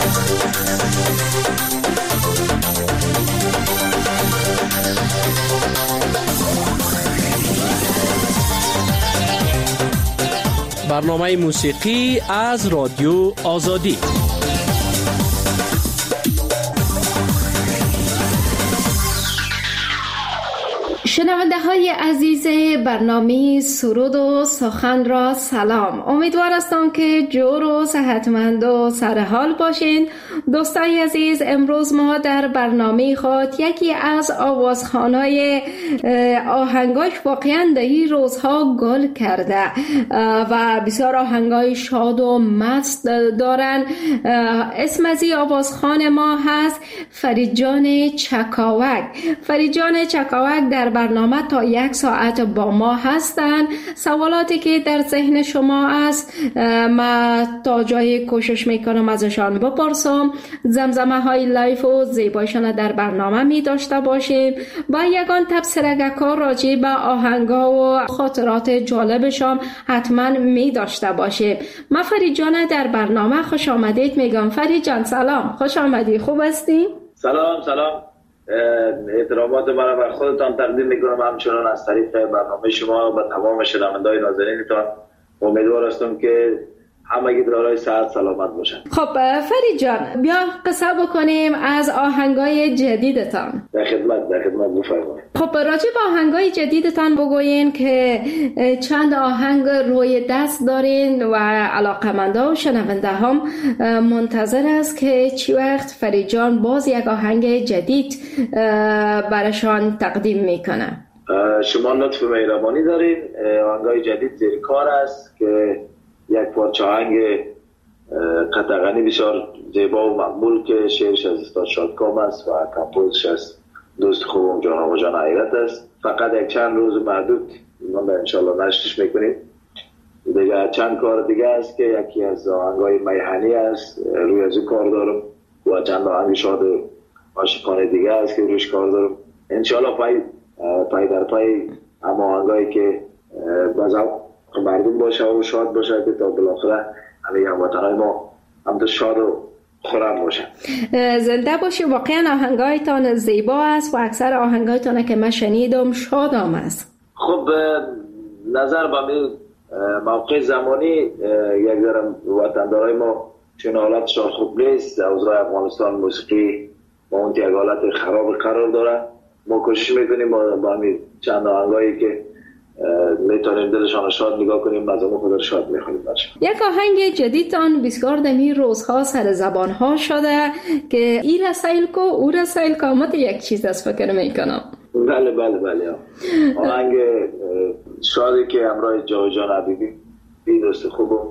برنامه موسیقی از رادیو آزادی. شنونده های عزیز برنامه سرود و سخن را سلام. امیدوار هستم که جور و صحتمند و سرحال باشین. دوستای عزیز، امروز ما در برنامه خود یکی از آوازخوان‌های آهنگاش واقعا در این روزها گل کرده و بسیار آهنگای شاد و مست دارن. اسم از این آوازخوان ما هست فریدجان چکاوک. فریدجان چکاوک در برنامه تا 1 ساعت با ما هستن. سوالاتی که در ذهن شما است ما تا جای کوشش میکنم ازشان بپرسم. زمزمه های لایف و زیبایشان در برنامه می داشته باشیم و یگان تبصره‌ها راجع به آهنگا و خاطرات جالبشان حتما می داشته باشیم. من فرید جان در برنامه خوش آمدید میگم. فرید جان سلام، خوش آمدی، خوب هستی؟ سلام. احترامات من بر خودتان تقدیم میکنم، همچنان از طریق برنامه شما و تمام شنونده‌های نازنینتان. امیدوار هستم که همگی دارای صحت سلامت باشن. خب فرید جان، بیا قصه بکنیم از آهنگای جدیدتان. در خدمت بفرمایید. خب راجع به آهنگای جدیدتان بگوین که چند آهنگ روی دست دارین و علاقه‌مندا و شنونده هم منتظر است که چی وقت فرید جان باز یک آهنگ جدید براشان تقدیم میکنه. شما لطف مهربانی دارین. آهنگای جدید زیر کار است که یک پارچه آهنگ قطعاً بسیار زیبا و مقبول که شعرش از استاد شادکام است و کمپوزش از دوست خوبم جان آقا جان حیرت است. فقط یک چند روز محدود ما انشالله نشرش میکنیم. دیگه چند کار دیگه است که یکی از آهنگای میهنی است روی از کار دارم و چند آهنگ شاد عاشقانه دیگه است که روش کار دارم. انشالله پای در پای اما آهنگایی که بازم مردم باشه و شاد باشه که تا بالاخره همه هموطنهای ما هم شاد و خورم باشن. زنده باشی. واقعا آهنگایتان زیبا است و اکثر آهنگایتان که من شنیدم شادام است. خب نظر به موقع زمانی یک ذره وطندارای ما چون حالتشان خوب نیست. اوضاع افغانستان موسیقی با اون یک حالت خراب قرار داره. ما کوشش میکنیم با همین چند آهنگایی که میتونیم دلشان شاد نگاه کنیم، مزامو خود شاد میخونیم باشه. یک آهنگ جدیدتان بسیار دمی روزها سر زبان ها شده که ای رسایل کو او رسایل کامت یک چیز از فکر میکنم. بله آهنگ شادی که همراه جان حبیبی دوست خوبم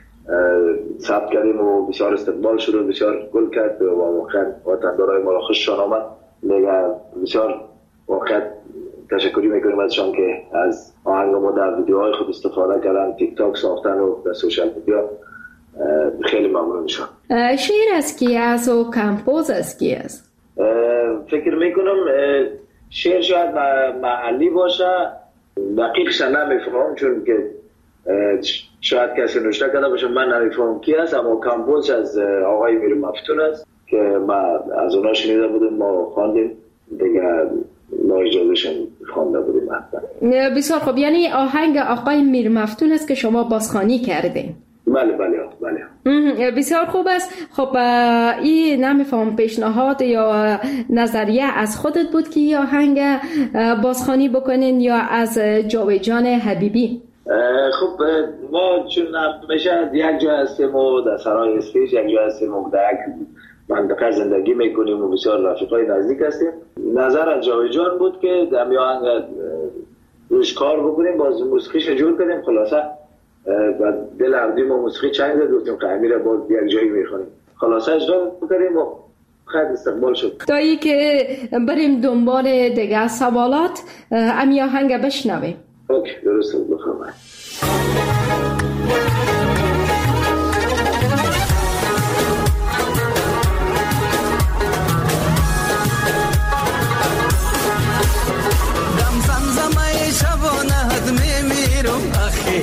ثبت کردیم و بسیار استقبال شد و بسیار گل کرد و واقعا وطندارای ما خوششان آمد. دیگه بسیار واقعا تشکری میکنیم ازشان که از آهنگ ما در ویدیوهای خود استفاده کردن، تیک تاک ساختن و در سوشال میدیا. خیلی ممنونشان. شعر از کی است و کمپوز از کی است؟ فکر میکنم شعر شاید محلی باشه، دقیقش نمیفهمم چون که شاید کسی نوشته کرده باشه، من نمیفهمم کی است، اما کمپوز از آقای میر مفتون است که ما از اونا شنیده بودیم، ما خواندیم دیگه، ما اجازهشون خوانده بودیم. بسیار خوب. یعنی آهنگ آقای میر مفتون است که شما بازخوانی کردین؟ بله. بسیار خوب است. خب این نمیفهم پیشنهاد یا نظریه از خودت بود که این آهنگ بازخوانی بکنین یا از جان حبیبی؟ خب ما چون همیشه یک جا هستیم و در سرای اسپیش، یک جا هستیم و در منطقه زندگی میکنیم و بسیار رفیقای نزدیک هستیم. نظر از جان بود که در آهنگ روش کار بکنیم، باز موسیقیش جور کنیم. خلاصه و دل عبدیم و موسیقی چند زد گفتیم که امیر باز یک جایی میخونیم. خلاصه اجرا بکنیم و خیلی استقبال شد. تا ای که بریم دنبال دیگه سوالات امی آهنگ بشنویم. اوکی، درسته، بفرمایید.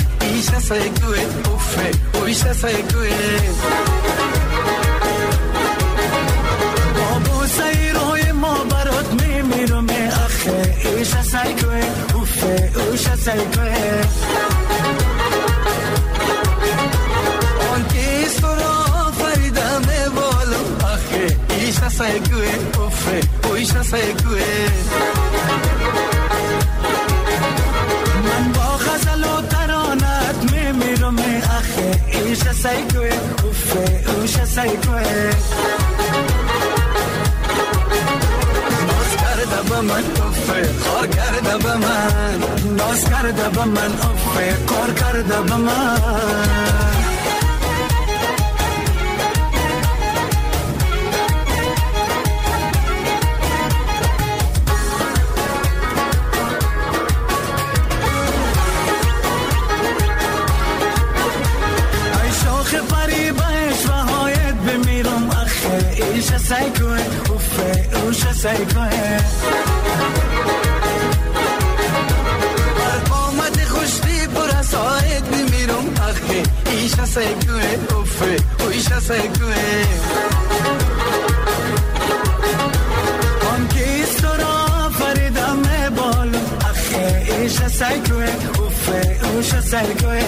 Say good, oh, say good. سایگوه افه اویش سایگوه من با غزل و ترانت میمیرم اخه ایش سایگوه افه اویش سایگوه ناز کرده با من افه خار کرده با من ناز کرده با من افه کار کرده با من ایش سایگوه افه اوش سایگوه برقامت خوشتی پر ساید بمیرم اخی ایش سایگوه افه اوش سایگوه آن کیست را فریدم بالو اخی ایش سایگوه افه اوش سایگوه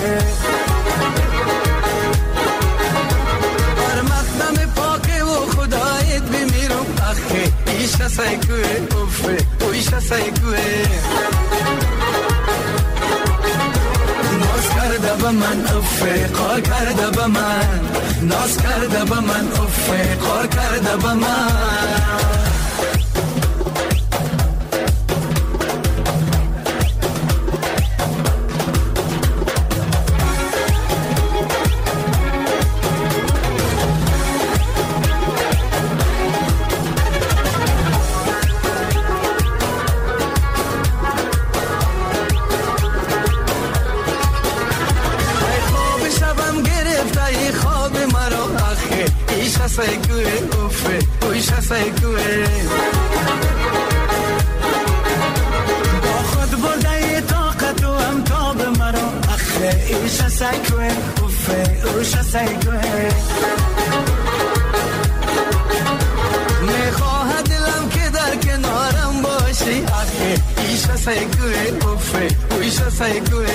ایش سایگوه افه اویش سایگوه ناز کرده با من افه کار کرده با من ناز کرده با من افه کار کرده با من سایگوه افه اویش سایگوه با خود برده طاقت و امتاب مرا اخه ایش سایگوه افه اویش سایگوه میخواهد دلم که در کنارم باشی اخه ایش سایگوه افه اویش سایگوه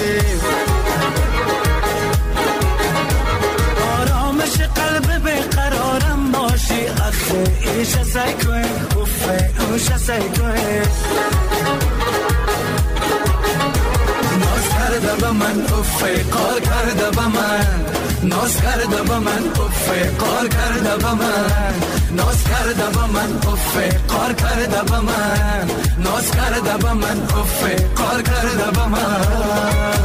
آرامش قلب بقرارم باشی اخه ایش سایگوه افه اوش سایگوه ناز کرده با من افه کار کرده با من ناز کرده با من افه کار کرده با من ناز کرده با من افه کار کرده با من ناز کرده با من افه کار کرده با من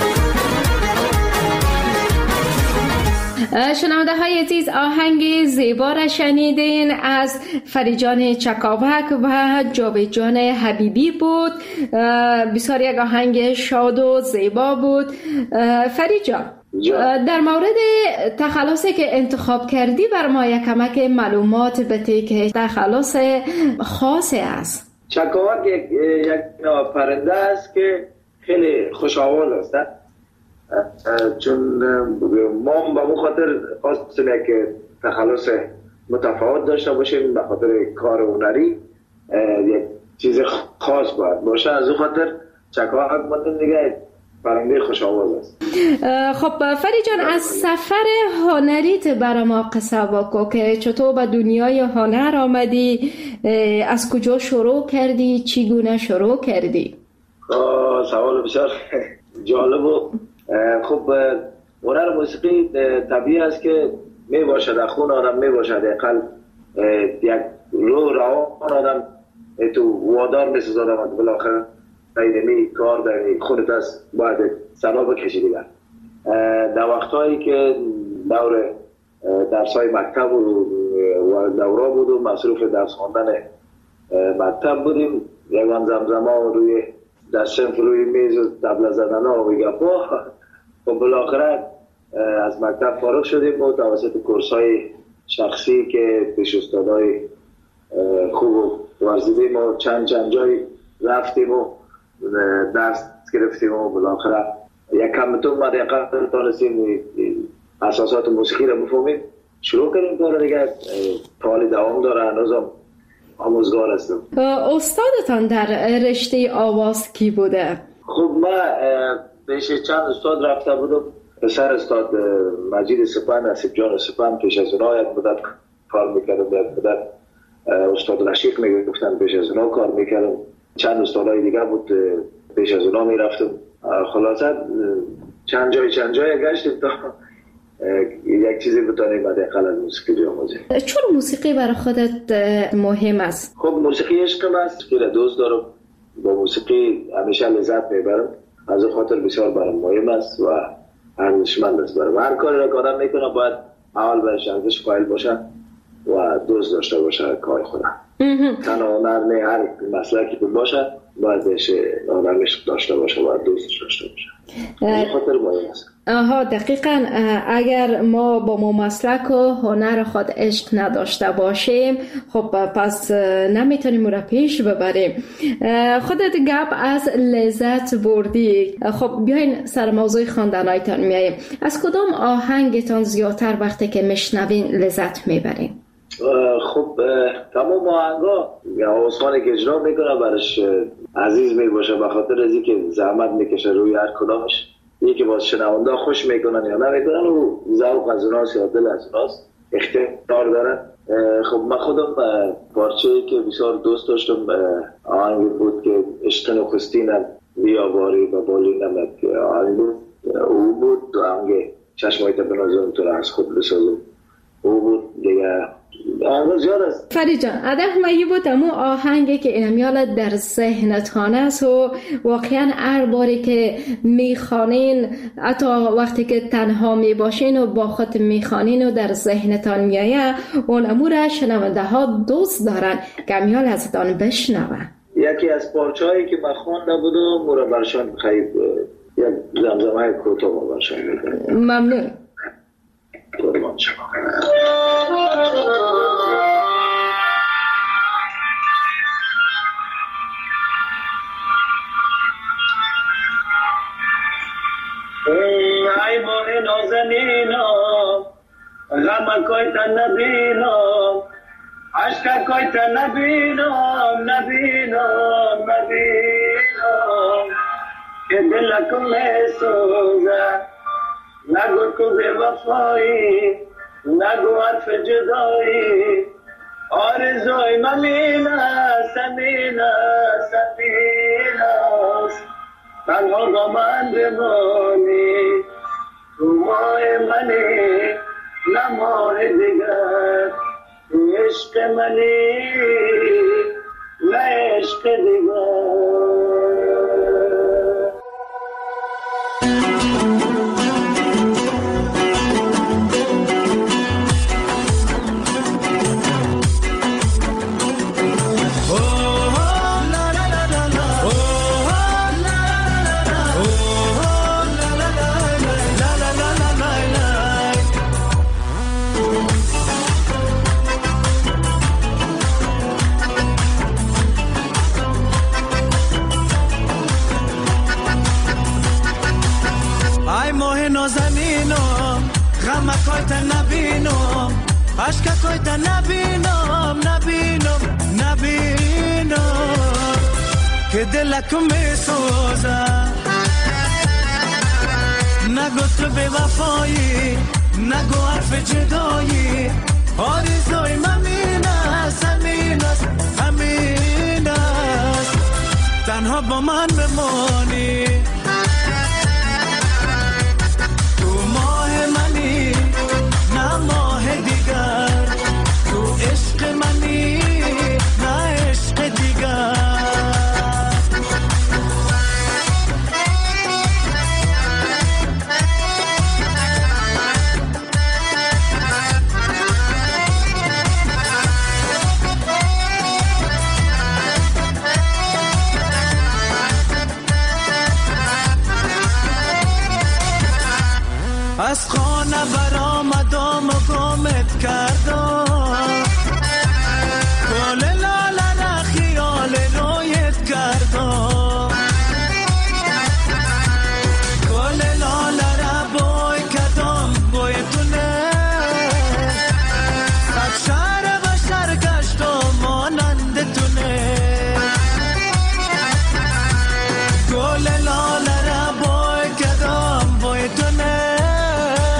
شنونده های عزیز آهنگ زیبا را شنیدین از فریجان چکاوک و جاوید جان حبیبی بود. بسیار یک آهنگ شاد و زیبا بود. فریجان در مورد تخلصی که انتخاب کردی بر ما یک کمک معلومات بده که تخلص خاصی است. چکاوک یک پرنده است که خیلی خوش‌آواز است، چون ما به خاطر خواستیم که تخلص متفاوت داشته باشیم به خاطر کار هنری یک چیز خاص باشه، از اون خاطر چکاوک متن دیگه پرنده خوش آواز است. خب فریجان از سفر هنریت برای ما قصه بگو که چطور به دنیای هنر آمدی، از کجا شروع کردی، چگونه شروع کردی؟ سوال بسیار جالب و خب هنر موسیقی طبیعی است که می باشد در خون آدم، می باشد اقل یک روان آدم تو وادار می سازد آدم بالاخره دایمی کار داری خودت است باید سلا بکشی دیگر. در وقتهایی که دور درسای مکتب و دوره بود و مصروف درس خواندن مکتب بودیم، یکان زمزمه روی در صنف روی میز و طبله زدن ها و گپا. و بالاخره از مکتب فارغ شدیم و توسط کورس‌های شخصی که پیش استادای خوب ورزیدیم و چند جای رفتیم و درس گرفتیم و بالاخره یک کمتون ما دقیقا تانستیم اساسات موسیقی رو بفهمیم، شروع کردیم کار دیگه. فعال دوام داره، هنوزم آموزگار هستم. استادتان در رشته آواز کی بوده؟ خب ما پیش چند استاد رفته بودم. پسر استاد مجید سپن، نصیب جان سپن، پیش از اونها یک مدت کار میکردم، یک مدت استاد رشیق میگفتن پیش از اونا کار میکردم، چند استادای دیگه بود پیش از اونا میرفتم. خلاصه چند جای گشتیم تا یک چیزی بتونیم حداقل از موسیقی بیاموزیم. چون موسیقی برای خودت مهم است؟ خب موسیقی عشقم است، که دوست دارم، با موسیقی همیشه لذت میبرم، از خاطر بسیار برام مهم است و ارزشمند است. برام هر کاری را که آدم میکنه باید اول برش ارزش قائل باشه و دوست داشته باشه کار خودم. تنها هنر نه، هر مسلکی که باشه باید بهش آدمش داشته باشه، باید دوستش داشته باشه. از خاطر مهم است. دقیقاً. اگر ما با ما مسلک و هنر خود عشق نداشته باشیم، خب پس نمیتونیم او را پیش ببریم. خودت گپ از لذت بردی. خب بیاین سر موضوع خواندنایتان میاییم. از کدام آهنگتان زیادتر وقتی که میشنوین لذت میبریم؟ خب تمام آهنگا آوازخوانی که اجرا میکنه برش عزیز میباشه، به خاطر از اینکه زحمت میکشه روی هر کدامش. یکی باز شنونده خوش میکنن یا نمیکنن و ذوق از اوناست یا دل از اوناست، اختیار دارن. خب من خودم پارچه‌ای که بسیار دوست داشتم آهنگ بود که عشق نخستینم بیاواری و بالی نمک آهنگ بود. او بود تو آهنگ چشمایت بنازم تو را از خود بسازم. او بود دیگه. آهنگ زیاد است. فرید جان، ادب مایی بود امو آهنگی که اینمیال در ذهنتان است و واقعا هر باری که میخوانین، حتی وقتی که تنها میباشین و با خود میخوانین و در ذهنتان میایه، اون امو را شنونده ها دوست دارن که امیال ازتان بشنون. یکی از پارچه‌هایی که من خوانده بودم مورا برشان خیلی یک زمزمه کوتاه ما برشان میکنم. ممنون. قربان شما. ای ماه نازنینم غم کوی تا نبینم، عشق کوی تا نبینم که دلکم میسوزه. نگو تو بی وفایی، نگو حرف جدایی، آرزوی ممین است تنها با من بمانی. تو ماه منی نه ماه دیگر، تو عشق منی نه عشق دیگر. عشق کوی تا نبینم که دلکم میسوزه. نگو تو بی وفایی، نگو حرف جدایی، آرزوی ممین است تنها با من بمانی. تو ماه منی نه ماه دیگر، تو عشق منی نه عشق دیگر. از خانه برآمدم و گمت کردم، گل لاله را خیال رویت کردم، گل لاله را بوی کردم بوی تونه، صد شهر و شهر گشتم مانند تونه، گل لاله را بوی کردم بوی تونه،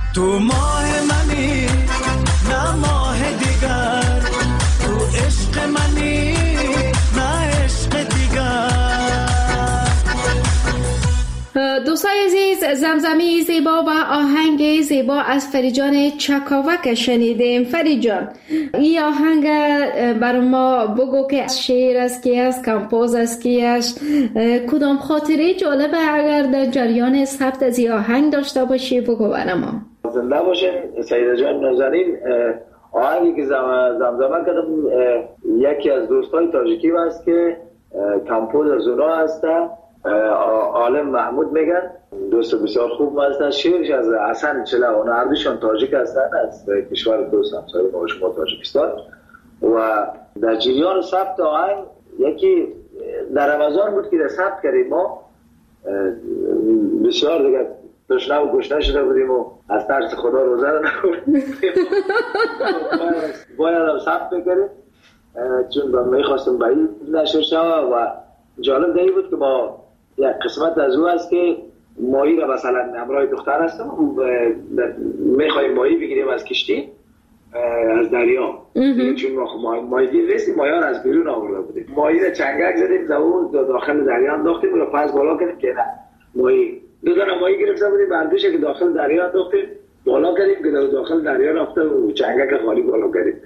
تو ماه منی نه ماه دیگر، تو عشق منی نه عشق دیگر. دوستای عزیز، زمزمی زیبا و آهنگ زیبا از فریجان چکاوک شنیدیم. فریجان، این آهنگ بر ما بگو که شعر است کی است، کمپوز است کی است، کدام خاطره جالبه اگر در جریان ثبت از این آهنگ داشته باشی بگو بر ما. زنده باشین سیده جان نازنین. آهنگی که زمزمه کردم یکی از دوستای تاجیکی هست که کمپوز از اونا هسته، عالم محمود میگن، دوست بسیار خوب هستن. شعرش از حسن چله، اونا هر دوشان تاجیک هستن، از کشور دوست همسایه ما شما تاجیکستان. و در جریان ثبت آهنگ یکی در رمضان بود که در ثبت کردیم، ما بسیار دیگه تشنه و گشنه شده بودیم و از ترس خدا روزه رو نخوردیم، باید هم ثبت بکریم چون میخواستم بعید نشر شود. و جالب دیگه بود که با یک قسمت از او است که ماهی را مثلا همراه دختر هستم و میخواییم ماهی بگیریم از کشتی از دریا، چون ماهی گیر رسیم، ماهی ها از بیرون آورده بودیم، ماهی را چنگک زدیم داخل دریا انداختیم و پس بالا کردیم که نه ماهی دو دانه ماهی گرفته بودیم، بردوشه که داخل دریا انداختیم بالا کردیم که داخل دریا رفته و چنگک خالی بالا کردیم.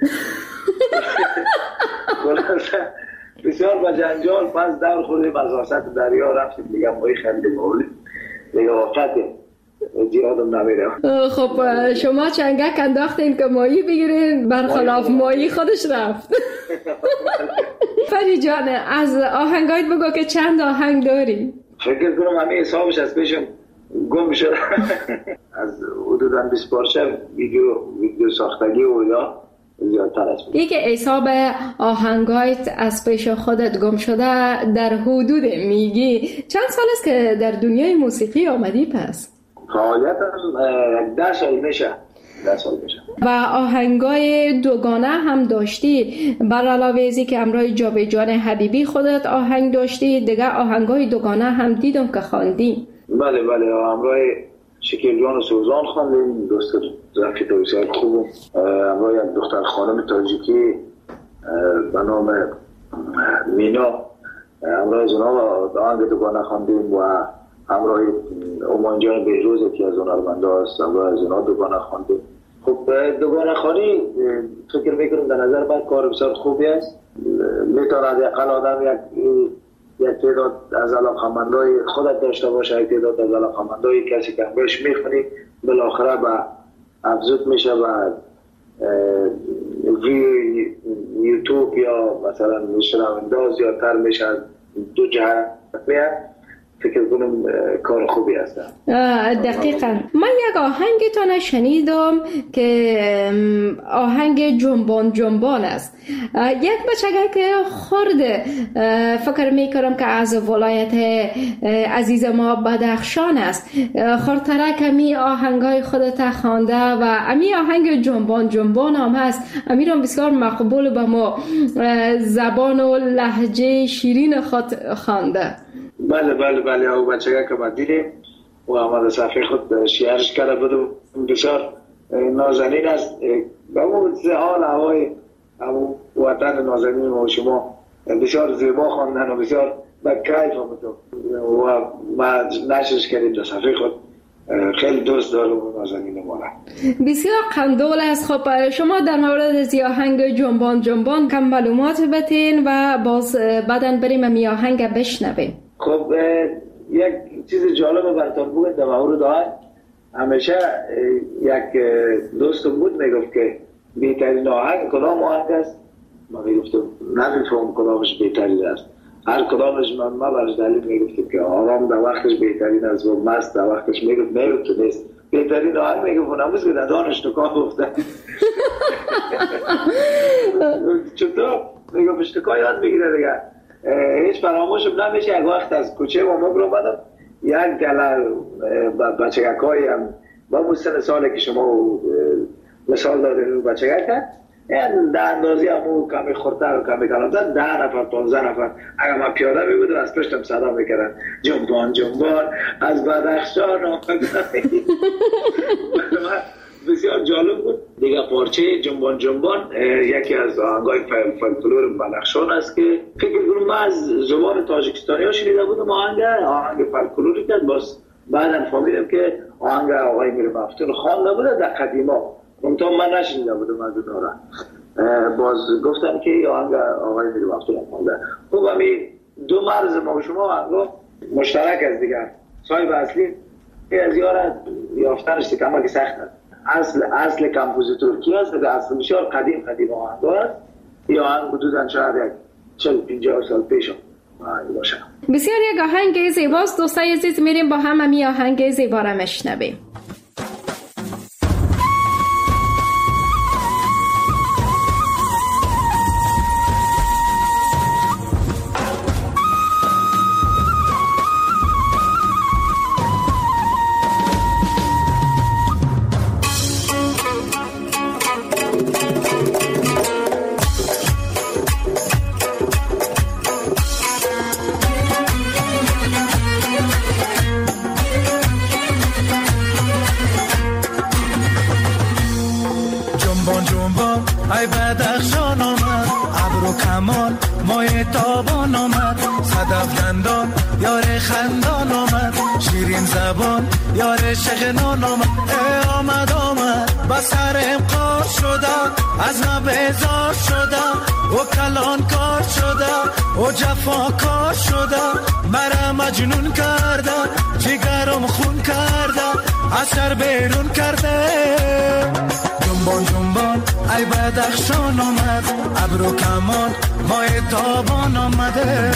بسیار با جنجال پس دور خوردیم از وسط دریا رفتیم دیگه ماهی خریدیم آوردیم دیگه. وقت زیادم نمیره. خب شما چنگک انداختین که ماهی بگیرین، برخلاف ماهی خودش رفت. فری جان، از آهنگایت بگو که چند آهنگ داری؟ فکر کنم همه حسابش از پیشم گم شده. از حدوداً 20 پارچه ویدیو ساختگی و یا زیادتر است. یکی حساب آهنگایت از پیش خودت گم شده در حدود میگی چند سال است که در دنیای موسیقی آمدی پس؟ فعالیتم 10 سال میشه. و آهنگای دوگانه هم داشتی، بر علاوه ازی که همراه جاوید حبیبی خودت آهنگ داشتی، دیگه آهنگای دوگانه هم دیدم که خواندی. بله همراه شکیل جان و سوزان خواندیم، دوست رفیق بسیار خوب، همراه یک دختر خانم تاجیکی به نام مینا، همراه از اونا آهنگ دوگانه خواندیم و همراه امان جان بهروز که از هنرمنده هست، همراه از اونا دوگانه خواندیم. خب دوگانه خوانی فکر میکنم در نظر من کار بسیار خوبی است، میتواند یقل آدم یک تعداد از علاقه‌مندای خودت داشته باشه، یک تعداد از علاقه‌مندای کسی که همراهش میخونی بالاخره به افزود میشه و ویو یوتیوب یا مثلا شنونده زیادتر میشه، دو جهت میاد. فکر کنم کار خوبی هست. دقیقاً. من یک آهنگتان شنیدم که آهنگ جنبان است. یک بچگه که خورده فکر میکنم که از ولایت عزیز ما بدخشان است، خورتره کمی آهنگای خودت خوانده و امی آهنگ جنبان هم هست، امیرم بسیار مقبول به ما، زبان و لهجه شیرین خود خوانده. بله او بچه که باید دیدیم و آمده صفحه خود شیرش کرده بودم، بسیار نازنین است. به اون حال هوای وطن نازنین و شما بسیار زیبا خواندن و بسیار بکیف آمده و ما نشرش کردیم در صفحه خود. خیلی دوست دارم نازنین ما را، بسیار قندول است. خب شما در مورد از آهنگ جنبان کم معلومات بتین و باز بعدن بریم امی آهنگ بشنویم. خب یک چیز جالب براتون بگم در مورد آهنگ. همیشه یک دوستم بود میگفت که بهترین آهنگ کدام آهنگ است؟ ما میگفتم نمیفهم کدامش بهترین است، هر کدامش ما برش دلیل میگفتیم که آرام در وقتش بهترین است و مست در وقتش میگفت تو نیست. بهترین آهنگ میگفت نموز که در دانش نکاه گفته. چطور؟ میگفت اشتکاه یاد بگیره دیگه. هیچ فراموشم نمیشه. یک وقت از کوچه ما برو بدم یک گله بچگک های هم با مستن ساله که شما مثال دارین بچگک هست در اندازی همون کمی خورتر و کمی کلانتر 10 نفر 15 نفر اگر من پیاده می بودم از پشتم صدا میکردن جنبان از بدخشان آمدن. بسیار جالب بود. دیگه پارچه جنبان جنبان یکی از آهنگای فولکلور بدخشان است که فکر کنم من از زبان تاجیکستانی ها شنیده بودم آهنگ فولکلوری که باز بعدم فهمیدم که آهنگ آقای میر مفتون خوانده بوده در قدیما، منتها من نشنیده بودم از اونها. باز گفتم که آهنگ آقای میر مفتون خوانده. خب همین دو مرز ما و شما آهنگا مشترک است دیگه. صاحب اصلی از یارت یافتنش کمک سخت است. اصل کمپوزیتور کی است؟ اصل بسیار قدیم آهنگ است. یا آهنگ حدوداً شاید 40-50 سال پیش آهنگ باشه. بسیار یک آهنگ زیباست. دوستای عزیز میریم با هم می آهنگ زیبا را میشنویم. ای بدخشان آمد ابرو کمان مای تابان آمد صدف دندان یار خندان آمد شیرین زبان یار شغنان آمد آمد بسرم قار شده از ما بیزار شده و کلان کار شده و جفا کار شده مرا مجنون کرده جگرم خون کرده اثر بیرون کرده جنبان جنبان ای بدخشان آمد ابرو کمان مای تابان آمده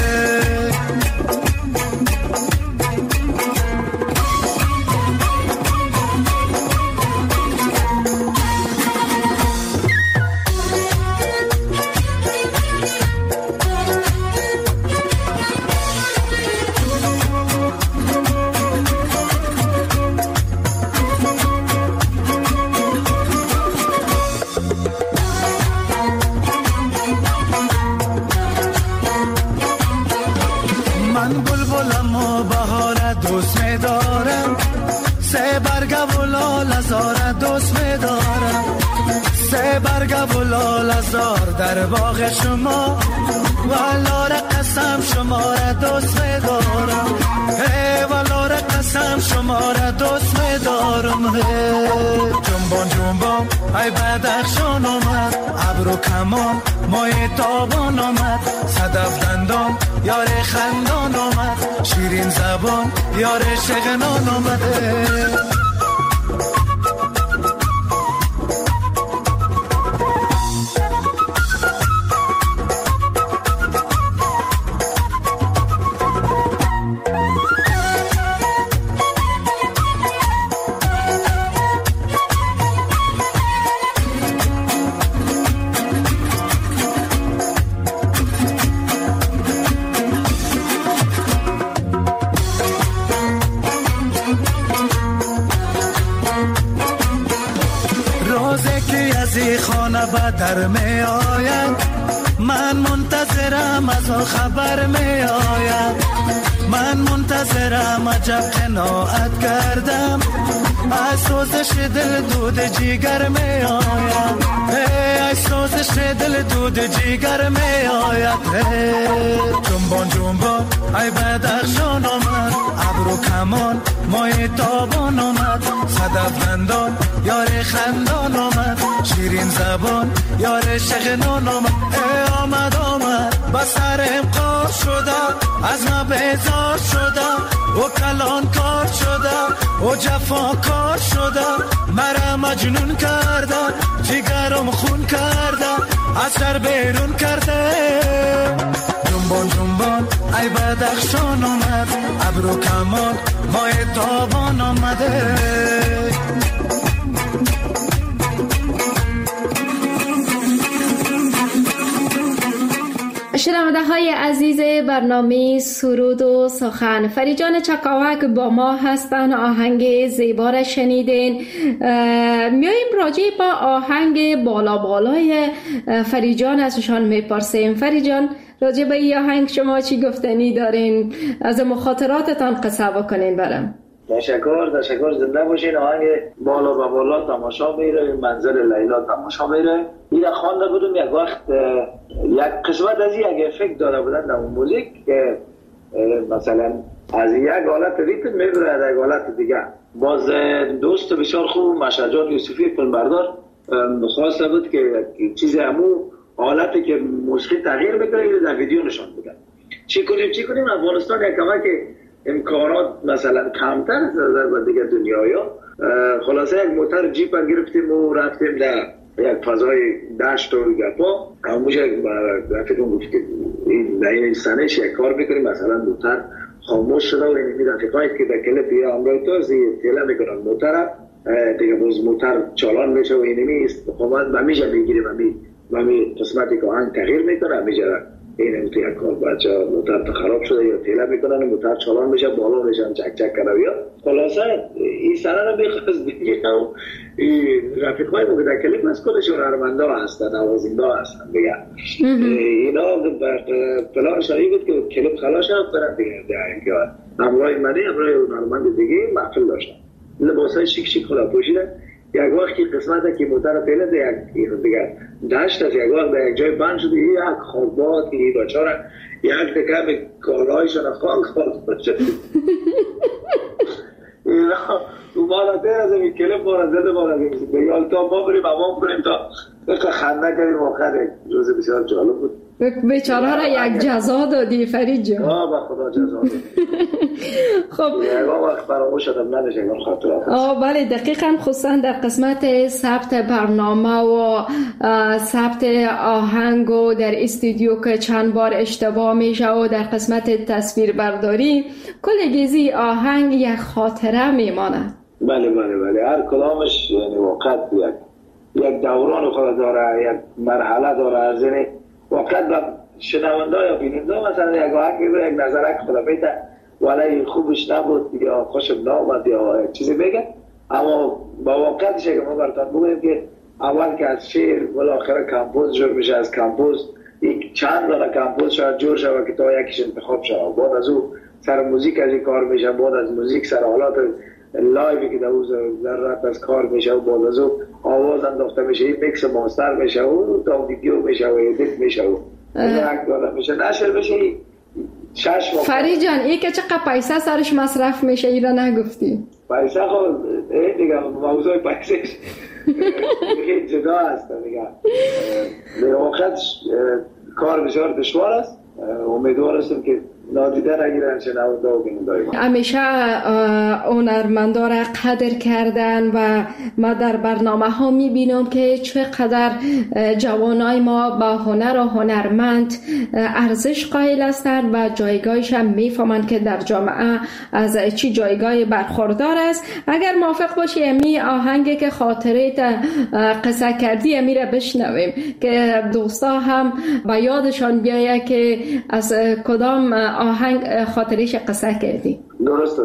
در باغ شما والار قسم شما را دوست دارم والار قسم شما را دوست دارم جنبان جنبان ای بدخشان آمد ابرو کمان مای تابان آمد صدف دندان یار خندان آمد شیرین زبان یار شغنان آمده در می آید من منتظرم از خبر می آید من منتظرم عجب قناعت کردم از سوزش دل دود جیگر می آید از سوزش دل دود جیگر می آید جنبان جنبان ای بدخشان آمد ابرو کمان مای تابان آمد صدف دندان یار خندان آمد شیرین زبان یار شغنان آمد آمد بسرم قار شده از ما بیزار شده و کلان کار شده و جفا کار شده مرا مجنون کرده جگرم خون کرده اثر بیرون کرده جنبان جنبان ای بدخشان آمد ابرو کمان مای تابان آمده شنونده های عزیز برنامه سرود و سخن، فریجان چکاوک با ما هستن. آهنگ زیبا را شنیدین. میاییم راجع با آهنگ بالا بالای فریجان ازشان میپرسیم. فریجان، راجع به این آهنگ شما چی گفتنی دارین؟ از مخاطراتتان قصه بکنین برام. تشکر زنده باشین. آهنگ بالا و بالا تماشا میره، منزل لیلا تماشا میره. این خوانده بودم یک وقت، یک قسمت از یک افکت داره بودن در موزیک که مثلا از یک حالت ریتم میبره از یک حالت دیگه. باز دوست بسیار خوب مشهد یوسفی فیلمبردار خواسته بود که چیز همون حالتی که موسیقی تغییر بکنه در ویدیو نشان بده. چی کنیم افغانستان یک کمک امکانات مثلا کمتر از دیگه دنیا. خلاصه یک موتر جیپ گرفتیم و رفتیم در یک فضای دشت و گپا. همونش رفتیم گفت که این سنش یک کار بکنیم، مثلا موتر خاموش شده و این رفیقایی که در کلپ یا امرای توز تیله میکنن موتر دیگه باز موتر چالان میشه و اینمی استقامت همیشه میگیریم همی قسمتی که آهنگ تغییر میکنه همیشه این امتی یک کار بچه موتر خراب شده یا تیله میکنن موتر چالان میشه بالا میشن چک کنه بیا. خلاصه این سنه رو میخواست بگیرم و رفیقای ما که در کلیپ از کلشون هنرمندا هستن، نوازنده هستن دیگه. اینا پلان شایی بود که کلیپ خلاص هم برن دیگه همراه منی همراه هنرمند دیگه محفل داشتن، لباسای شیک خدا پوشیدن. یک وقتی قسمت که موتر پیله دیگه دشت از یک وقت در یک جای بند شده، یک خوابات که بچاره یک دکم کالایشون خاک خواهد شد. اینا مالته از این کلیپ مارزده بگیال تا ما بریم امام کنیم تا خنده کنیم. آخر روز بسیار جالب بود. بیچاره را یک جزا دادی فرید جان. با خدا جزا دادی. خب یک وقت فراموش شدم نداشت یک خاطرات. بله دقیقاً، خصوصا در قسمت ثبت برنامه و ثبت آهنگ و در استودیو که چند بار اشتباه میشه و در قسمت تصویر برداری کلگیزی آهنگ یک خاطره میماند. بله هر کلامش یعنی واقعا یک دوران خود داره، یک مرحله داره. از این واقعا با شنونده یا بیننده مثلا یک آهنگ یک نظرک خدا بیته ولی خوبش نبود یا خوشم نامد یا چیزی بگه، اما با واقعیتش که ما براتون بگویم که اول که از شعر بالاخره کمپوز جور میشه، از کمپوز یک چند دانه کمپوز شاید جور شود که تا یکیش انتخاب شود، بعد از او سر موزیک از این کار میشه، بعد از موزیک سر حالات لایوی که در رفت از کار میشه و بعد از او آواز انداخته میشه، این میکس ماستر میشه و تا ویدیو میشه و ادیت میشه و یک دانه میشه نشر میشه. فرید جان این که چقدر پیسه سرش مصرف میشه اینا نگفتی؟ پیسه خب دیگه موضوع پیسه جدا هست دیگه. به واقع کار بسیار دشوار است. امیدوار هستم که نادیده نگیرن شنونده و بیننده. همیشه هنرمندا را قدر کردن و ما در برنامه ها میبینم که چقدر جوانای ما با هنر و هنرمند ارزش قائل هستند و جایگاهش هم میفهمن که در جامعه از چی جایگاه برخوردار است. اگر موافق باشی امی آهنگی که خاطره قصه کردی امی را بشنویم که دوستا هم به یادشان بیایه که از کدام آهنگ خاطرش قصه کردی. درسته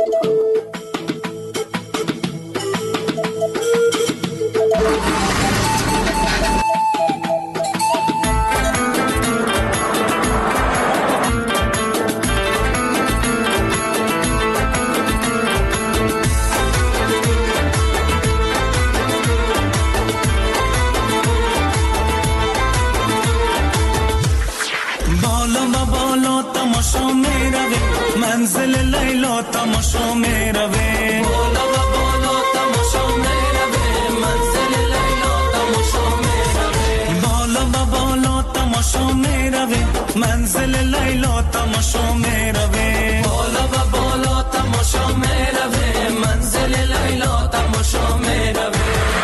منزل لیلا تماشا میروه، بالا و بالا تماشا میروه، منزل لیلا تماشا میروه، بالا و بالا تماشا میروه، منزل لیلا تماشا میروه، بالا و بالا تماشا میروه، منزل لیلا تماشا میروه.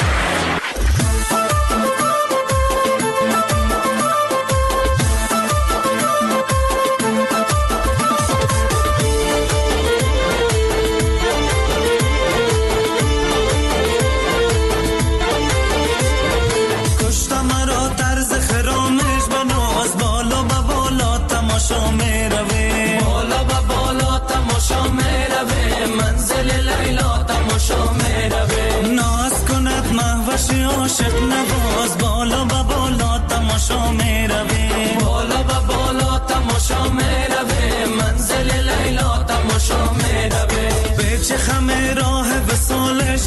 عاشق نواز بالا و بالا تماشا میروه، بالا و بالا تماشا میروه، منزل لیلا تماشا میروه. به چه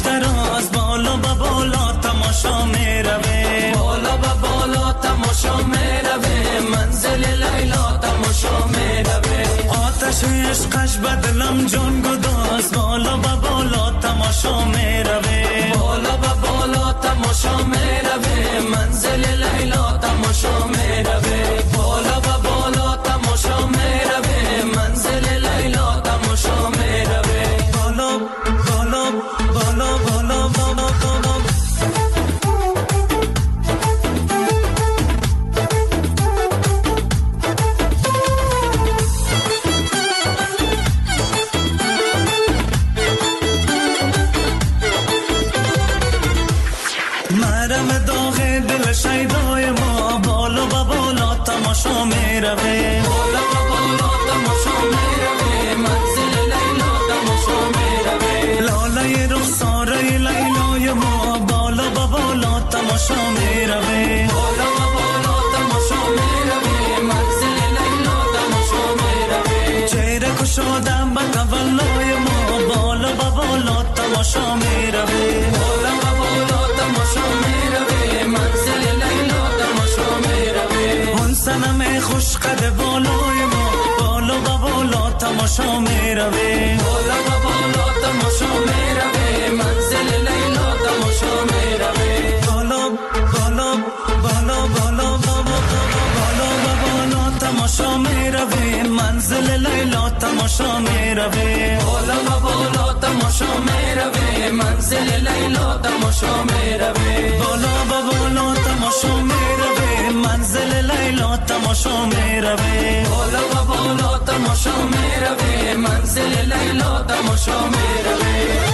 بیشتر از بالا به بالا تماشا میروه، بالا به بالا تماشا میروه، منزل لیلا تماشا میروه. آتش عشقش به دلم جان گداز، بالا به بالا تماشا میروه، بالا به بالا تماشا میروه، منزل لیلا تماشا میروه، بالا به بالا تماشا میروه، منزل لیلا تماشا میروه. بالا بالا بالا بالا بالا بالا مرم داغ دل شیدای ما، بالا و بالا تماشا میروه، بالا و بالا تماشا میروه، منزل لیلا تماشا میروه. لاله رخسار لیلای ما، بالا و بالا تماشا میروه، بالا و بالا تماشا میروه، منزل لیلا تماشا میروه. چهره کشادم به تولای ما، بالا و بالا تماشا میروه، بالا و بالا تماشا میروه، منزل لیلا تماشا میروه. اون صنم خوش قد بالای ما، بالا و بالا تماشا میروه، بالا و بالا تماشا میروه، منزل لیلا تماشا میروه. بالا بالا بالا بالا بالا بالا و بالا تماشا میروه، منزل لیلا تماشا میروه، بالا و بالا تماشا میروه، منزل لیلا تماشا میروه، بالا و بالا تماشا میروه، منزل لیلا تماشا میروه، بالا و بالا تماشا میروه، منزل لیلا تماشا میروه.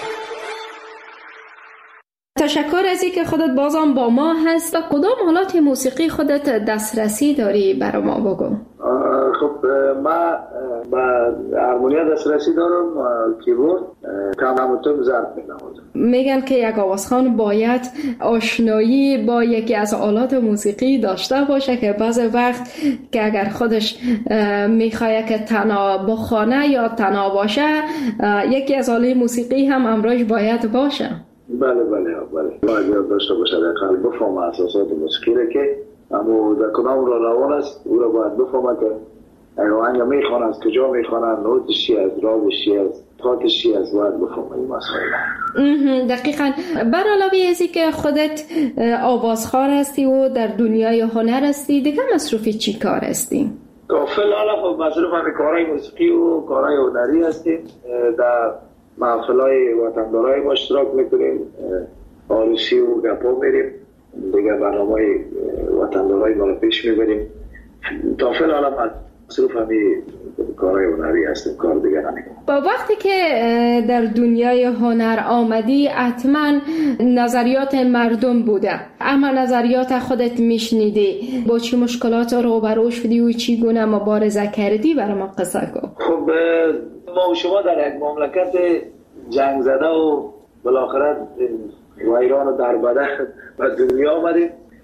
تشکر از اینکه خودت بازم با ما هست. کدام حالات موسیقی خودت دسترسی داری برای ما بگو؟ خب من با هارمونیا دسترسی دارم، کیبورد، کمانتون ضرب می‌نوازم. میگن که یک آوازخوان باید آشنایی با یکی از آلات موسیقی داشته باشه که بعض وقت که اگر خودش میخواد که تنها بخوانه یا تنها باشه، یکی از آلات موسیقی هم همراهش باید باشه. بله باید یاد داشته باشه، دقیقاً بفهم اساسات موسیقی که اما در کدام را روان است، او را باید بفهمه که آهنگ میخوانه، از کجا میخوانه، نوتش چی است، رازش چی است، تاتش چی است، باید بفهمه این مسائل. دقیقاً. بر علاوه از اینکه خودت آوازخوان هستی و در دنیای هنر هستی، دیگه مصروف چی کار هستی؟ فعلا مصروف همین کارهای موسیقی و کارهای هنری هستیم. در محفلهای وطندارای ما اشتراک میکنیم، عروسی و گپا میریم، دیگه برنامه‌های وطندارای ما رو پیش میبریم. تا فعلا مصروف همین کارهای هنری هستیم، کار دیگه نمیکنیم. با وقتی که در دنیای هنر آمدی، حتما نظریات مردم بوده، اما نظریات خودت میشنیدی، با چی مشکلات روبرو شدی و چی گونه مبارزه کردی؟ برای ما قصه کن. خب ما و شما در یک مملکت جنگ زده و بالاخره ویران و دربده به دنیا آمدیم.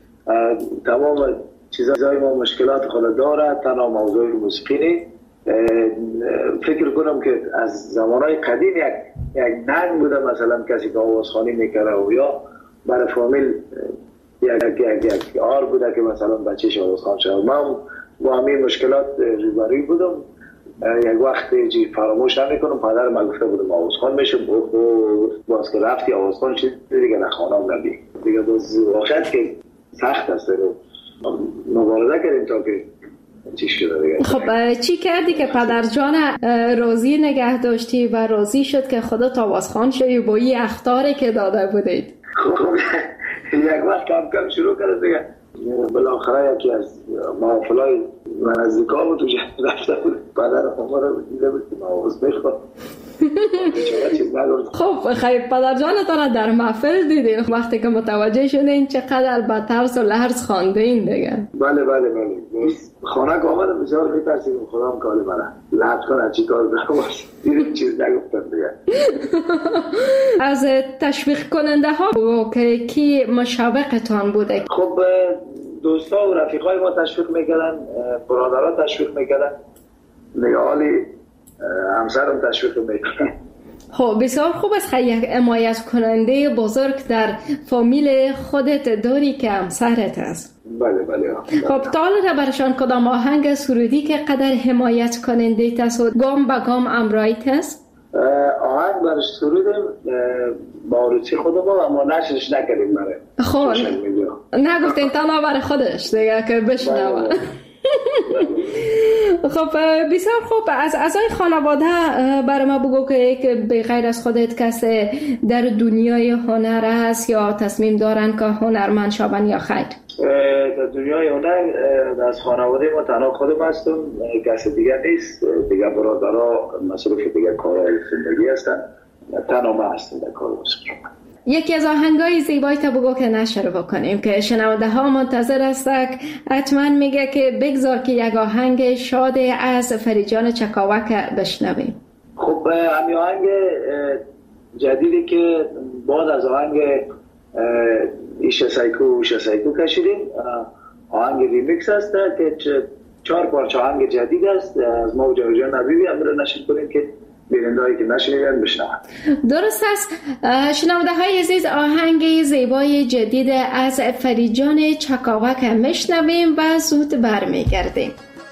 تمام چیزهای ما مشکلات خود داره، تنها موضوع موسیقی نیست. فکر کنم که از زمانهای قدیم یک ننگ بوده، مثلا کسی که آوازخوانی میکره و یا برای فامیل یک آر بوده که مثلا بچهش آوازخوان شد. من با همین مشکلات روبروی بودم. یک وقت فراموش نمیکنم، پدر من گفته بودم آوازخوان میشم، باز که رفتی آوازخوان چیز دیگه نخوانم نبی دیگه. باز واقعیت که سخت است، مبارزه کردیم تا که چی شده دیگه. خب چی کردی که پدر جان راضی نگه داشتی و راضی شد که خودت آوازخوان شدی با این اخطاری که داده بودید؟ خب یک وقت کم کم شروع کرد دیگه. بالاخره یکی از محافلای نزدیکا بود تو جنگ رفته بود، پدر ما رو دیده بود که آواز میخواد. خب خیلی پدر جانتان در محفل دیدین وقتی که متوجه شدین چقدر با ترس و لرز خوانده این دیگه؟ بله خانه که آمدم بسیار میترسیدم خودم کاری منه لحظ کنه چی کار دارم دیدم چیز نگفتم دیگه. از تشویق کننده ها که کی مشوقتان بوده؟ خب دوستا و رفیقای ما تشویق میکردن، برادرها تشویق میکردن، دیگه حالی همسرم تشویق میکردن. خب بسیار خوب است که یک حمایت کننده بزرگ در فامیل خودت داری که همسرت است. بله. خب تا حالا برشان کدام آهنگ سرودی که قدر حمایت کننده است و گام به گام امرایت است؟ آهنگ برش سرودیم با روچی خودم اما نشرش نکردیم برای خب نگفتین تنها برای خودش دیگه که بشنوه. خب بسیار خوب. از اعضای خانواده برای ما بگو که به غیر از خودت کسی در دنیای هنر است یا تصمیم دارن که هنرمند شوند یا خیر؟ در دنیای هنر از خانواده ما تنها خودم هستم، کسی دیگه نیست. دیگه برادرها مصروف دیگه کارهای زندگی هستن، تنها ما هستم در کار موسیقی. یکی از آهنگای زیبایی تا بگو که نشر بکنیم که شنونده ها منتظر هستند. حتما میگه که بگذار که یک آهنگ شاد از فریجان چکاوک بشنویم. خب همین آهنگ جدیدی که بعد از آهنگ ایشه سایکو کشیدیم، آهنگ ریمیکس هست که 4 پارچه آهنگ جدید است از ما و جان نبیبی. امروز نشر کنیم که بینندهایی که نشنیدن بشنون. درست است. شنونده های عزیز، آهنگ زیبای جدید از فریجان چکاوک میشنویم و زود برمیگردیم.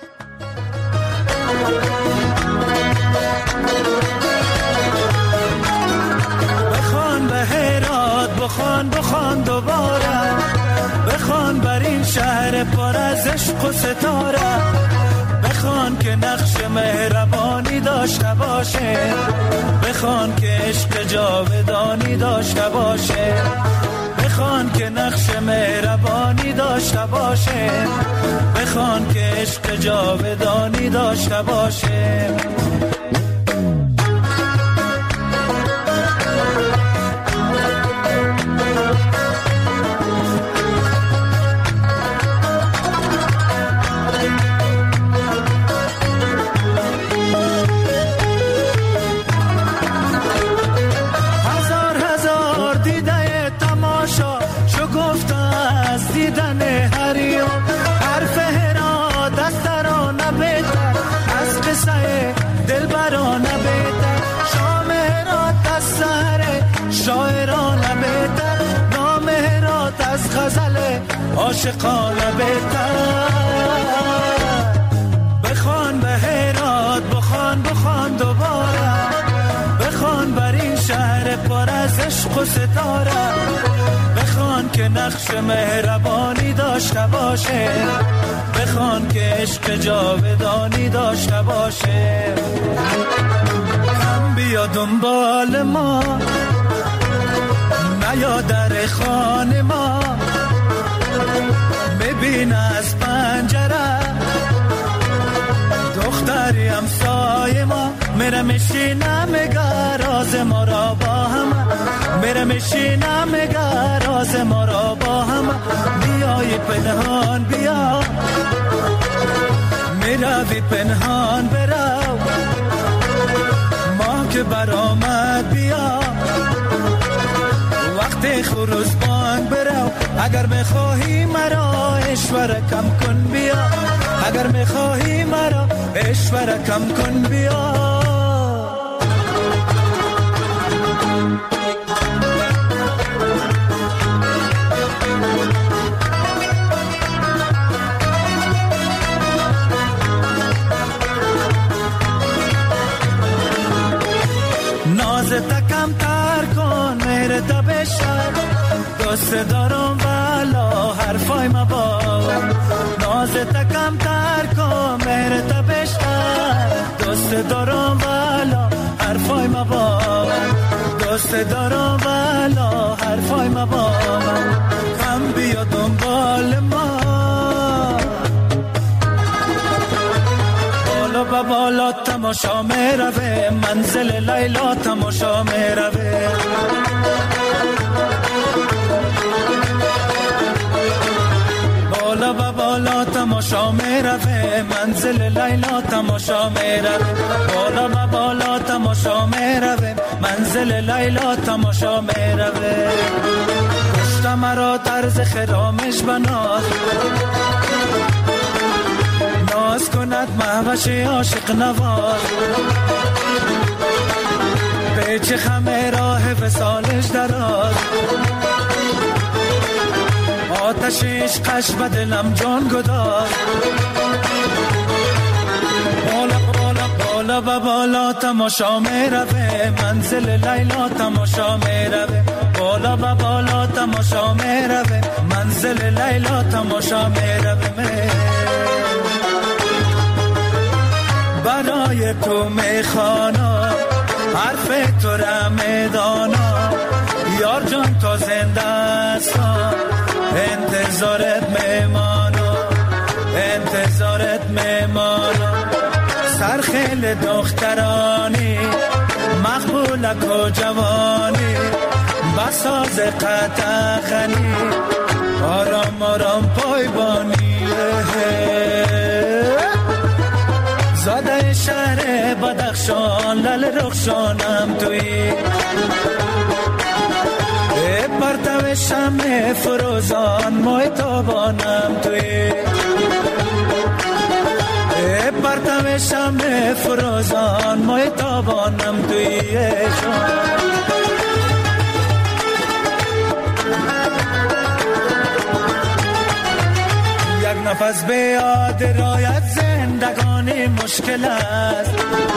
بخوان به هرات، بخوان دوباره، بخوان بر این شهر پر از عشق و ستاره، بخوان که نقش مهربانی داشته باشه، بخوان که عشق جاودانی داشته باشه، بخوان که نقش مهربانی داشته باشه، بخوان که عشق جاودانی داشته باشه. عاشقانه بهتر، بخوان به هرات، بخوان دوباره، بخوان بر این شهر پر از عشق و ستاره، بخوان که نقش مهربانی داشته باشه، بخوان که عشق جاودانی داشته باشه. کم بیا دنبال ما، نیا در خانه ما، ببین از پنجره دختری همسایه ما میره میشینه میگه راز ما را با هم، میره میشینه میگه راز ما را با هم. بیای پنهان بیا، میروی پنهان برو، ما که برآمد بیا، وقتی خروز بانگ برو. اگر میخواهی مرا اشوار کم کن بیا، اگر میخواهی مرا اشوار کم کن بیا. نازت کم تر کن مهرت بشر، دوست دارم والا حرفای ما باور. نازت کم تر کن مهرت بشر، دوست دارم والا حرفای ما باور، دوست دارم والا حرفای ما باور. کم بیا دنبال ما، بالا با بالا تماشا میروه، منزل لیلا تماشا میروه. بالا با بالا تماشا میروه، منزل لیلا تماشا میروه. بالا با بالا تماشا میروه، منزل لیلا تماشا میروه. کشت مرا طرز خرامش بناز، ناز کند مهوش عاشق نواز. چه خمه راه وصالش دراز، آتش عشقش به دلم جان گداز. بالا و بالا تماشا می روه، منزل لیلا تماشا می روه. بالا و بالا تماشا می روه، منزل لیلا تماشا می روه. برای تو میخوانا حرف تو را میدانا، یار جان تا زنده هستم انتظارت میمانا، انتظارت میمانا. سرخیل دخترانی مقبولک و جوانی، بساز قطعخنی آرام آرام پایبانی. زاده شهر بدخشان لل رخشانم توی، پرتو شمع فروزان ماه تابانم توی، پرتو شمع فروزان ماه تابانم توی شان. یک نفس به یاد رایت زندگانی مشکل است،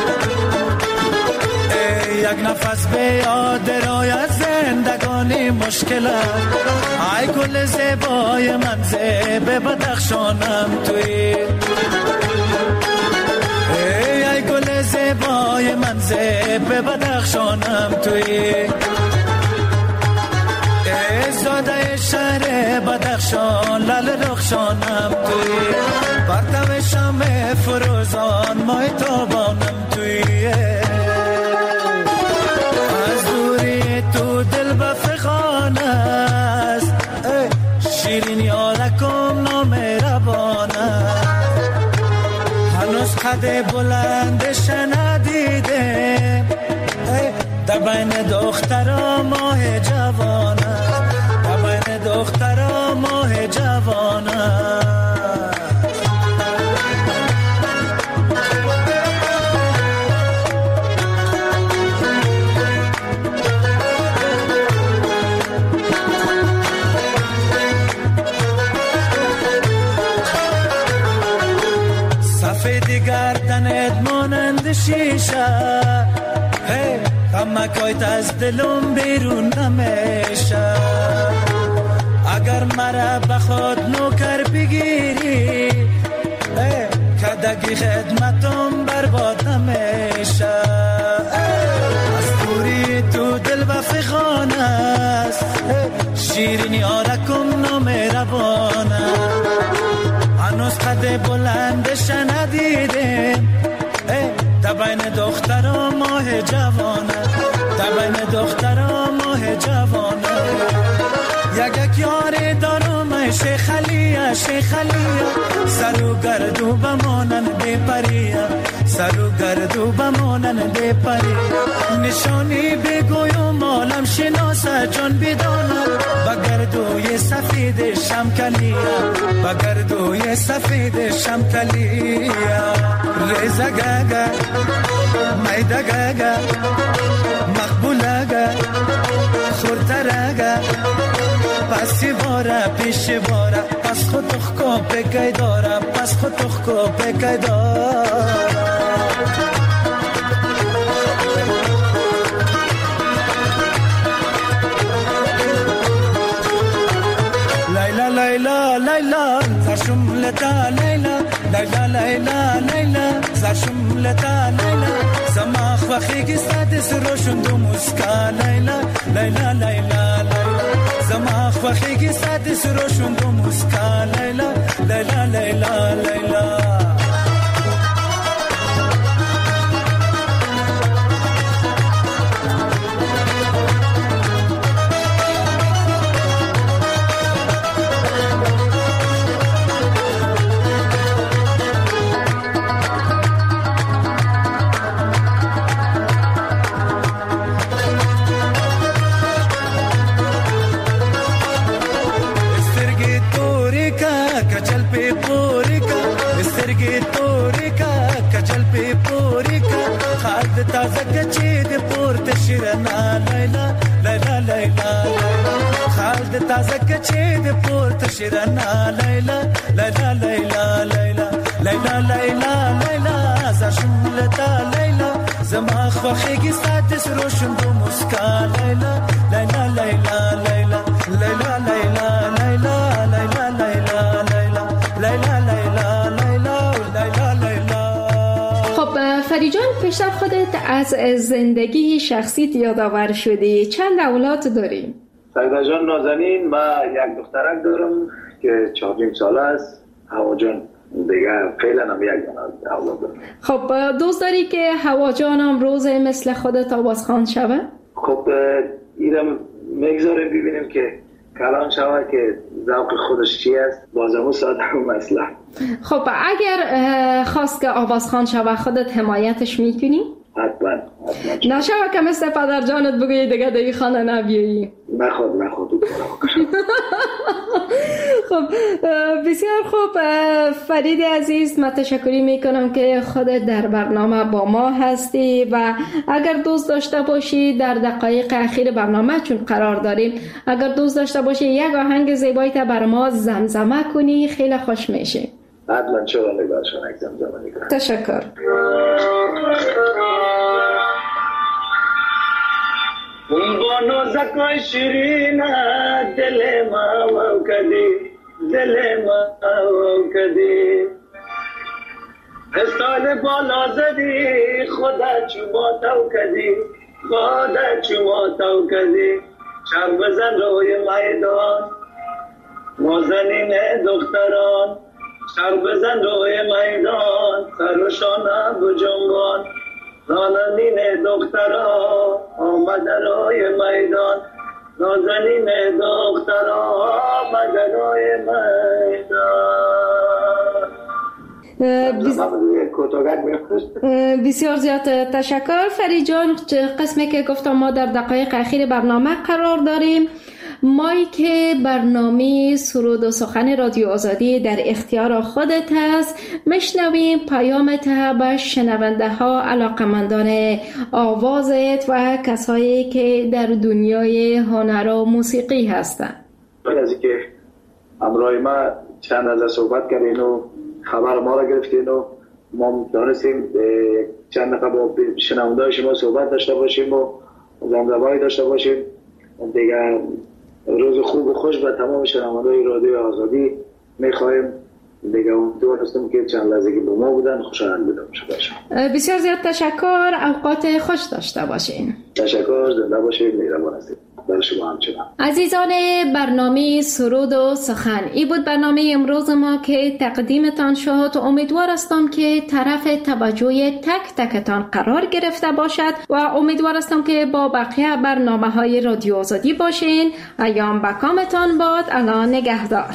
یک نفس به یاد رایت زندگانی مشکل است. ای گل زیبای من زیب بدخشانم توی، ای گل زیبای من زیب بدخشانم توی. زاده شهر بدخشان لل رخشانم توی، پرتو شمع فروزان ماه تابانم توی. از دوری تو دل بفخان است، شیرین یارکم نامهربان است. هنوز قد بلند شنیدم در بین دخترا ماه جوان است، در بین دخترا ماه جوان است. سفید گردنت مانند شیشه، غمکایت از دلم بیرون نمیشه. اگر مرا بخواد نوکر بگیری، کدگی خدمتم برباد نمیشه. از دوری تو دل بفخان است، شیرین یارکم نامهربانه. هنوز قد بلندش ندیدم، در بین دخترا ماه جوانه، در بین دخترا ماه جوانه. یک یاری دارم شیخ علیه، شیخ علیه. سر و گردو بمانند پریه، سر و گردو بمانند پریه. نشانی بگویم عالم شناسه جان بدانه، بگردوی سفید شمکلیه، بگردوی سفید شمکلیه. ریزه گگه میده گگه مقبوله گه خورتره پسی باره پیش باره، پس خود تخکو بگی داره، پس خود تخکو بگی داره. لیلا لیلا لیلا زرشم لتا لیلا، لیلا لیلا لیلا زرشم لتا لیلا. زماخ وخیگی سادس روشن دو مسکا لیلا، لیلا لیلا لیلا. زماخ وخیگی سادس روشن دو مسکا لیلا، لیلا لیلا لیلا. تازه کچی د پورته شیره خالد تازه کچې د پورته شیرنا لیلا لیلا لیلا لیلا لیلا لیلا لیلا زشولتا لیلا زما خوخیږي ساده سرو شوندو مسکا لیلا لیلا لیلا لیلا لیلا لیلا لیلا لیلا لیلا لیلا لیلا لیلا لیلا. خب فری جان، پیشتر خودت از زندگی شخصیت یادآور شدی. چند اولاد داری؟ سعیده جان نازنین، من یک دخترک دارم که 4 ساله است. هوا جان دیگه فعلا هم یک اولاد دارم. خب دوست داری که هوا جان هم روز مثل خودت آوازخوان شوه؟ خب ایرم میگذاریم ببینیم که کلان شوه که ذوق خودش چی است، بازمو ساده و مسئله. خب اگر خواست که آوازخوان شوه خودت حمایتش میکنی؟ حتما. نشوه که مثل پدر جانت بگویی دیگه دیگه خانه نبیایی. نخواد خب بسیار خوب. فرید عزیز، من تشکری میکنم که خودت در برنامه با ما هستی و اگر دوست داشته باشی در دقایق اخیر برنامه چون قرار داریم، اگر دوست داشته باشی یک آهنگ زیبایی تا بر ما زمزمه کنی خیلی خوش میشه. حتما چرا نگارشان یک زمزمه میکنم. تشکر. با نازکای شیرین دل ما کدی دل ما کدی استاد بالا زدی خدا چوما تو کدی خدا چوما تو کدی شب بزن روی میدان نازنین دختران شب بزن روی میدان سرشان بجنبان نازنین دختران آمد روی میدان نازنین دختران آمد روی میدان. بسیار زیاد تشکر فرید جان. قسمی که گفتم ما در دقایق اخیر برنامه قرار داریم. مایی که برنامه سرود و سخن رادیو آزادی در اختیار خودت هست، میشنویم پیامت به شنونده ها، علاقمندان آوازت و کسایی که در دنیای هنر و موسیقی هستند. از اینکه همراه ما چند از صحبت کردین و خبر ما را گرفتین و ما دانستیم چند نفر با شنونده شما صحبت داشته باشیم و زمزمه‌ای داشته باشیم. دیگر روز خوب و خوش به تمام شنونده‌های رادیو آزادی می‌خوایم. دیگه امیدوار هستم که چند لحظه با ما بودن خوشحال بودم. بسیار زیاد تشکر. اوقات خوش داشته باشین. تشکر. زنده باشید. مهربان هستید. برای شما همچنان. عزیزان برنامه سرود و سخن، این بود برنامه امروز ما که تقدیمتان شد. امیدوار هستم که طرف توجه تک تکتان قرار گرفته باشد و امیدوار هستم که با بقیه برنامه‌های رادیو آزادی باشین. ایام بکامتان باد. الان نگهدار.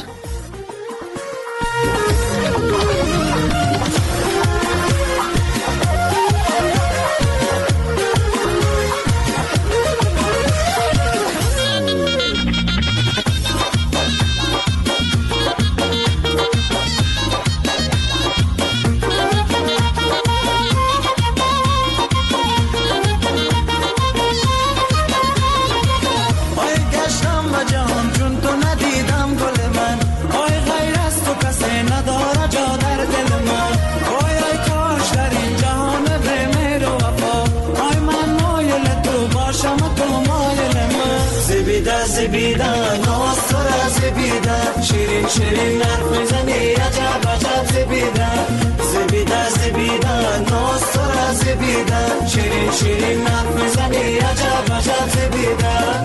زبیدن ناصر زبیدن شیرین شیرین حرف میزنی عجب عجب زبیدن زبیدن زبیدن ناصر زبیدن شیرین شیرین حرف میزنی عجب عجب زبیدن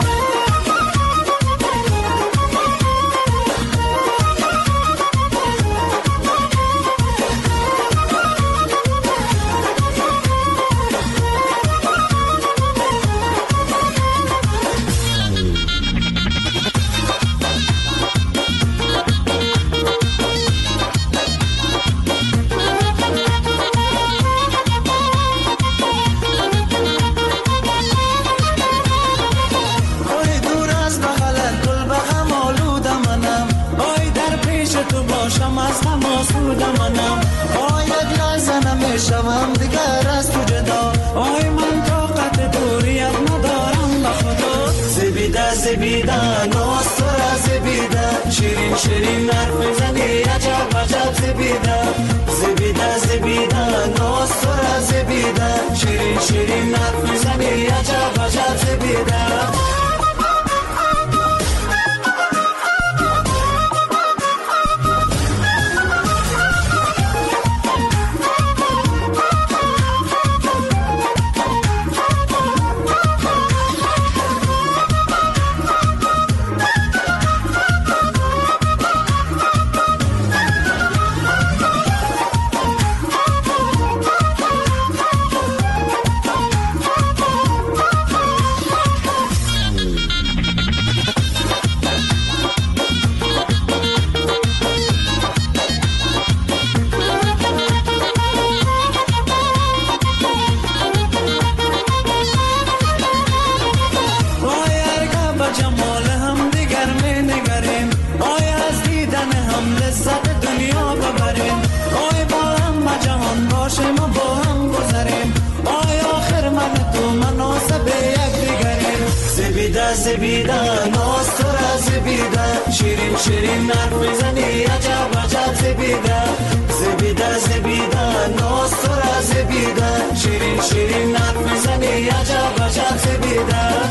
زبیدن ناز تو را زبیدن شیرین شیرین حرف زنی عجب عجب زبیدن زبیدن زبیدن ناز تو را زبیدن شیرین شیرین حرف زنی عجب عجب زبیدن زبیدن ناز تو را زبیدن شیرین شیرین حرف زنی عجب عجب زبیدن زبیدن زبیدن ناز تو را زبیدن شیرین شیرین حرف زنی عجب عجب زبیدن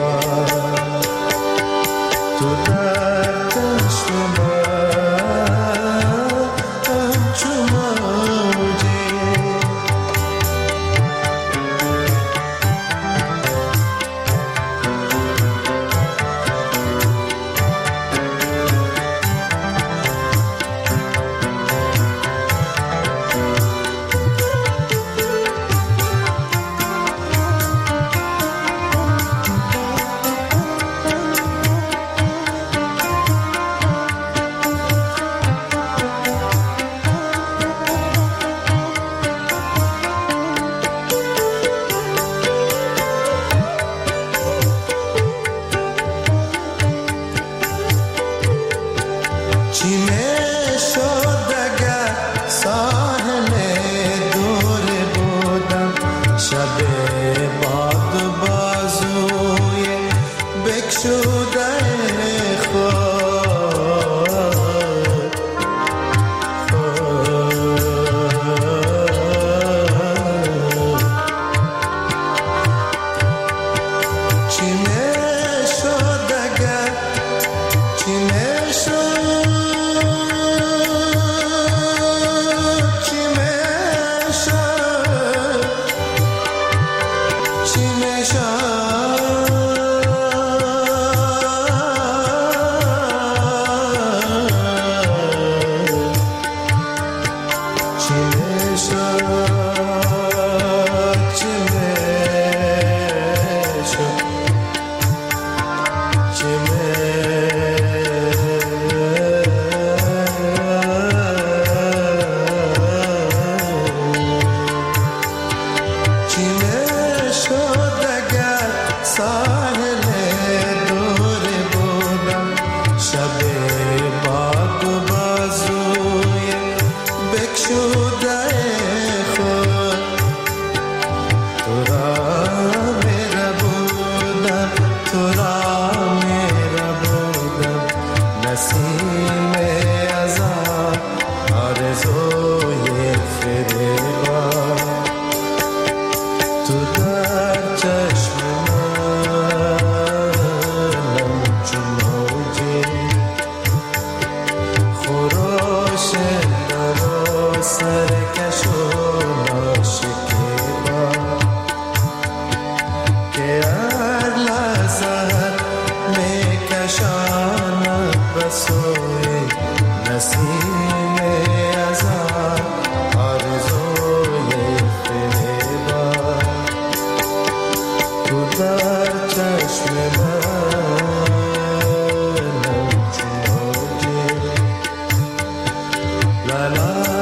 تو در چشم من سینه ازم آرزوی فریبا تو در چشم منم چون موجه لا لا